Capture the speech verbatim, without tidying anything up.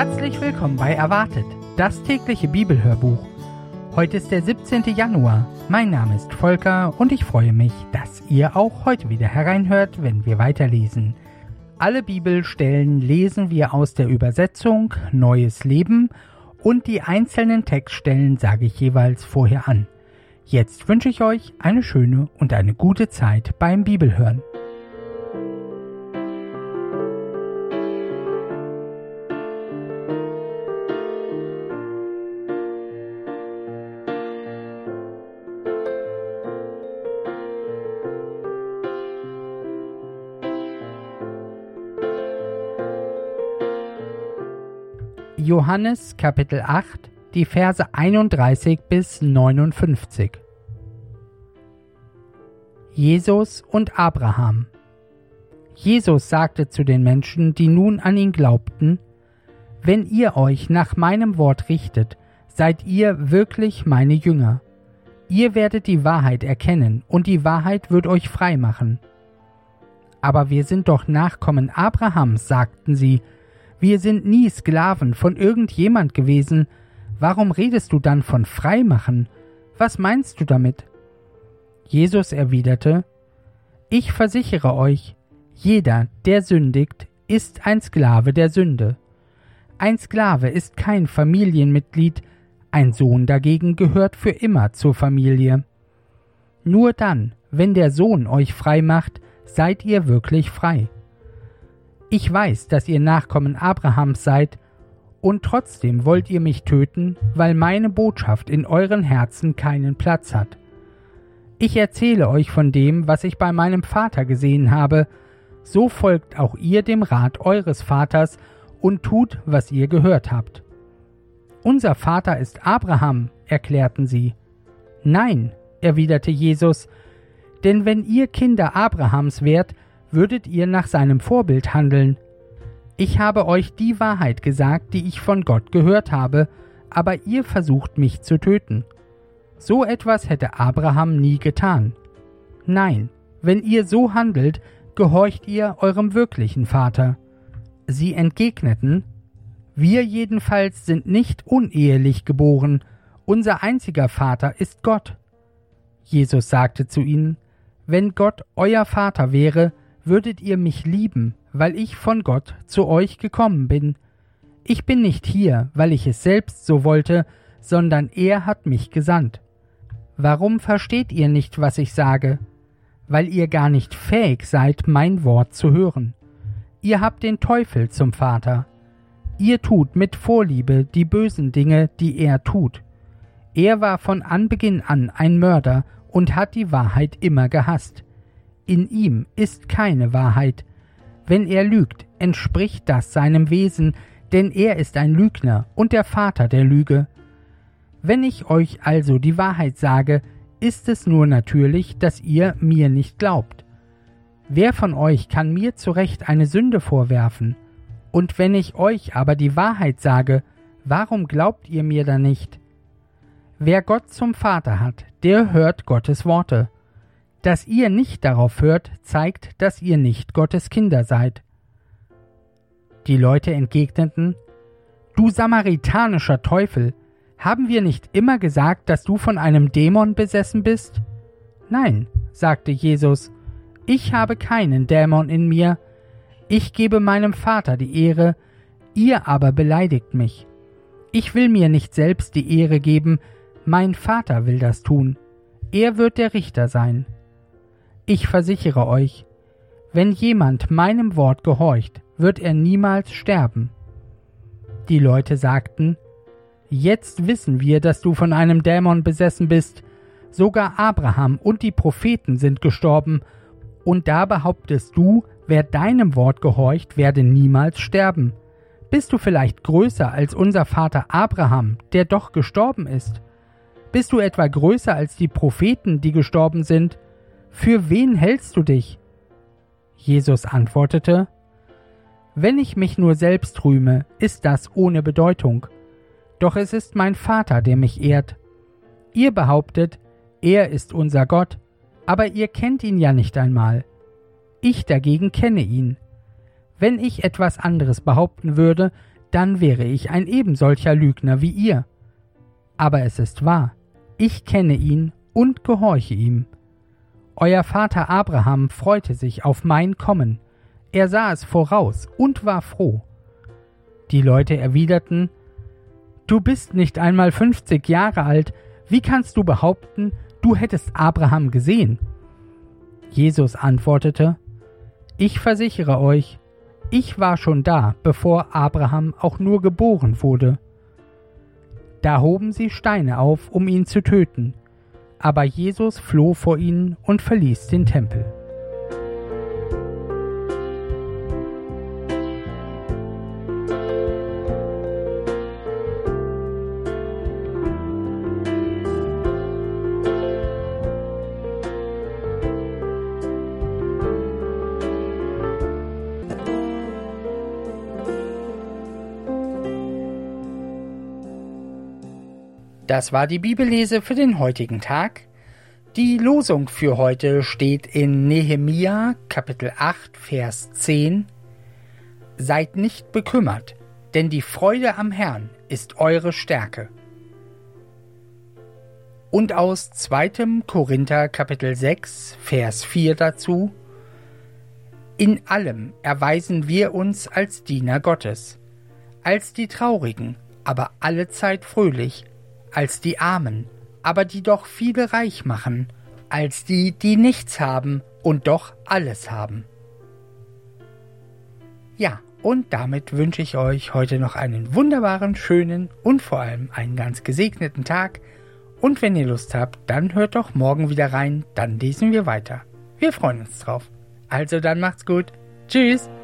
Herzlich willkommen bei Erwartet, das tägliche Bibelhörbuch. Heute ist der siebzehnten Januar. Mein Name ist Volker und ich freue mich, dass ihr auch heute wieder hereinhört, wenn wir weiterlesen. Alle Bibelstellen lesen wir aus der Übersetzung Neues Leben und die einzelnen Textstellen sage ich jeweils vorher an. Jetzt wünsche ich euch eine schöne und eine gute Zeit beim Bibelhören. Johannes Kapitel acht, die Verse einunddreißig bis neunundfünfzig. Jesus und Abraham. Jesus sagte zu den Menschen, die nun an ihn glaubten: Wenn ihr euch nach meinem Wort richtet, seid ihr wirklich meine Jünger. Ihr werdet die Wahrheit erkennen, und die Wahrheit wird euch frei machen. Aber wir sind doch Nachkommen Abrahams, sagten sie. Wir sind nie Sklaven von irgendjemand gewesen. Warum redest du dann von Freimachen? Was meinst du damit? Jesus erwiderte: Ich versichere euch, jeder, der sündigt, ist ein Sklave der Sünde. Ein Sklave ist kein Familienmitglied, ein Sohn dagegen gehört für immer zur Familie. Nur dann, wenn der Sohn euch frei macht, seid ihr wirklich frei. Ich weiß, dass ihr Nachkommen Abrahams seid, und trotzdem wollt ihr mich töten, weil meine Botschaft in euren Herzen keinen Platz hat. Ich erzähle euch von dem, was ich bei meinem Vater gesehen habe, so folgt auch ihr dem Rat eures Vaters und tut, was ihr gehört habt. Unser Vater ist Abraham, erklärten sie. Nein, erwiderte Jesus, denn wenn ihr Kinder Abrahams wärt, würdet ihr nach seinem Vorbild handeln. Ich habe euch die Wahrheit gesagt, die ich von Gott gehört habe, aber ihr versucht mich zu töten. So etwas hätte Abraham nie getan. Nein, wenn ihr so handelt, gehorcht ihr eurem wirklichen Vater. Sie entgegneten: Wir jedenfalls sind nicht unehelich geboren, unser einziger Vater ist Gott. Jesus sagte zu ihnen: Wenn Gott euer Vater wäre, würdet ihr mich lieben, weil ich von Gott zu euch gekommen bin. Ich bin nicht hier, weil ich es selbst so wollte, sondern er hat mich gesandt. Warum versteht ihr nicht, was ich sage? Weil ihr gar nicht fähig seid, mein Wort zu hören. Ihr habt den Teufel zum Vater. Ihr tut mit Vorliebe die bösen Dinge, die er tut. Er war von Anbeginn an ein Mörder und hat die Wahrheit immer gehasst. In ihm ist keine Wahrheit. Wenn er lügt, entspricht das seinem Wesen, denn er ist ein Lügner und der Vater der Lüge. Wenn ich euch also die Wahrheit sage, ist es nur natürlich, dass ihr mir nicht glaubt. Wer von euch kann mir zu Recht eine Sünde vorwerfen? Und wenn ich euch aber die Wahrheit sage, warum glaubt ihr mir dann nicht? Wer Gott zum Vater hat, der hört Gottes Worte. Dass ihr nicht darauf hört, zeigt, dass ihr nicht Gottes Kinder seid. Die Leute entgegneten: Du samaritanischer Teufel, haben wir nicht immer gesagt, dass du von einem Dämon besessen bist? Nein, sagte Jesus, ich habe keinen Dämon in mir. Ich gebe meinem Vater die Ehre, ihr aber beleidigt mich. Ich will mir nicht selbst die Ehre geben, mein Vater will das tun. Er wird der Richter sein. Ich versichere euch, wenn jemand meinem Wort gehorcht, wird er niemals sterben. Die Leute sagten: Jetzt wissen wir, dass du von einem Dämon besessen bist. Sogar Abraham und die Propheten sind gestorben. Und da behauptest du, wer deinem Wort gehorcht, werde niemals sterben. Bist du vielleicht größer als unser Vater Abraham, der doch gestorben ist? Bist du etwa größer als die Propheten, die gestorben sind? Für wen hältst du dich? Jesus antwortete: Wenn ich mich nur selbst rühme, ist das ohne Bedeutung. Doch es ist mein Vater, der mich ehrt. Ihr behauptet, er ist unser Gott, aber ihr kennt ihn ja nicht einmal. Ich dagegen kenne ihn. Wenn ich etwas anderes behaupten würde, dann wäre ich ein ebensolcher Lügner wie ihr. Aber es ist wahr, ich kenne ihn und gehorche ihm. Euer Vater Abraham freute sich auf mein Kommen, er sah es voraus und war froh. Die Leute erwiderten: Du bist nicht einmal fünfzig Jahre alt, wie kannst du behaupten, du hättest Abraham gesehen? Jesus antwortete: Ich versichere euch, ich war schon da, bevor Abraham auch nur geboren wurde. Da hoben sie Steine auf, um ihn zu töten, aber Jesus floh vor ihnen und verließ den Tempel. Das war die Bibellese für den heutigen Tag. Die Losung für heute steht in Nehemia Kapitel acht, Vers zehn. Seid nicht bekümmert, denn die Freude am Herrn ist eure Stärke. Und aus zweiten Korinther Kapitel sechs, Vers vier dazu. In allem erweisen wir uns als Diener Gottes, als die Traurigen, aber allezeit fröhlich, als die Armen, aber die doch viele reich machen, als die, die nichts haben und doch alles haben. Ja, und damit wünsche ich euch heute noch einen wunderbaren, schönen und vor allem einen ganz gesegneten Tag. Und wenn ihr Lust habt, dann hört doch morgen wieder rein, dann lesen wir weiter. Wir freuen uns drauf. Also dann macht's gut. Tschüss.